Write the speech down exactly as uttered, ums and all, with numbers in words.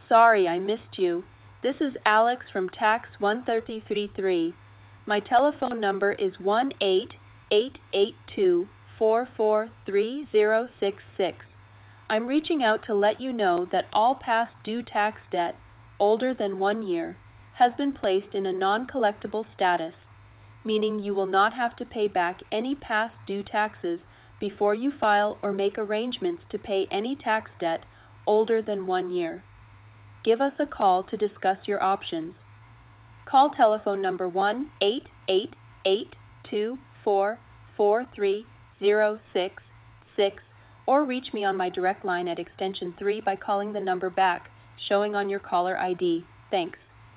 Sorry I missed you. This is Alex from Tax one three three. My telephone number is one eight eight eight two, four four three zero six six. I'm reaching out to let you know that all past due tax debt, older than one year, has been placed in a non-collectible status, meaning you will not have to pay back any past due taxes before you file or make arrangements to pay any tax debt older than one year. Give us a call to discuss your options. Call telephone number one eight eight eight two four four three zero six six or reach me on my direct line at extension three by calling the number back showing on your caller I D. Thanks.